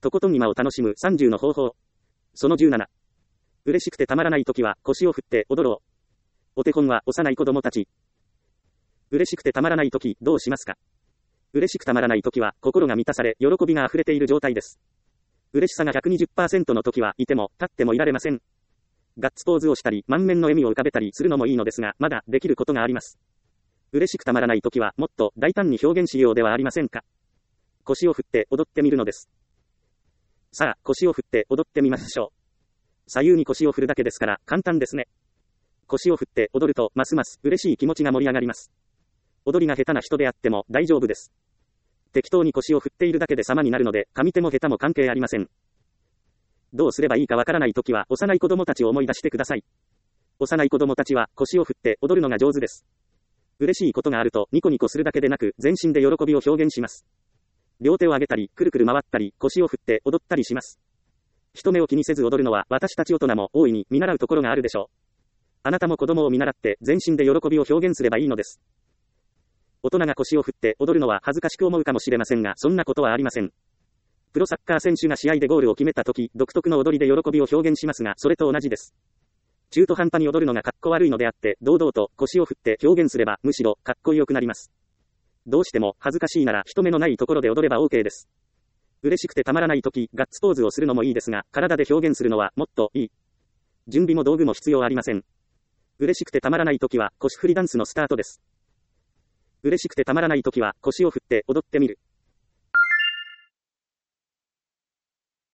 とことん今を楽しむ30の方法。その17。嬉しくてたまらないときは腰を振って踊ろう。お手本は幼い子供たち。嬉しくてたまらないときどうしますか？嬉しくたまらないときは心が満たされ喜びが溢れている状態です。嬉しさが 120% のときはいても立ってもいられません。ガッツポーズをしたり満面の笑みを浮かべたりするのもいいのですが、まだできることがあります。嬉しくたまらないときはもっと大胆に表現しようではありませんか。腰を振って踊ってみるのです。さあ、腰を振って踊ってみましょう。左右に腰を振るだけですから簡単ですね。腰を振って踊るとますます嬉しい気持ちが盛り上がります。踊りが下手な人であっても大丈夫です。適当に腰を振っているだけで様になるので、上手も下手も関係ありません。どうすればいいかわからないときは幼い子供たちを思い出してください。幼い子供たちは腰を振って踊るのが上手です。嬉しいことがあるとニコニコするだけでなく全身で喜びを表現します。両手を上げたりくるくる回ったり腰を振って踊ったりします。人目を気にせず踊るのは私たち大人も大いに見習うところがあるでしょう。あなたも子供を見習って全身で喜びを表現すればいいのです。大人が腰を振って踊るのは恥ずかしく思うかもしれませんが、そんなことはありません。プロサッカー選手が試合でゴールを決めたとき、独特の踊りで喜びを表現しますが、それと同じです。中途半端に踊るのがかっこ悪いのであって、堂々と腰を振って表現すれば、むしろかっこよくなります。どうしても恥ずかしいなら人目のないところで踊れば OK です。嬉しくてたまらないとき、ガッツポーズをするのもいいですが、体で表現するのはもっといい。準備も道具も必要ありません。嬉しくてたまらないときは腰振りダンスのスタートです。嬉しくてたまらないときは腰を振って踊ってみる。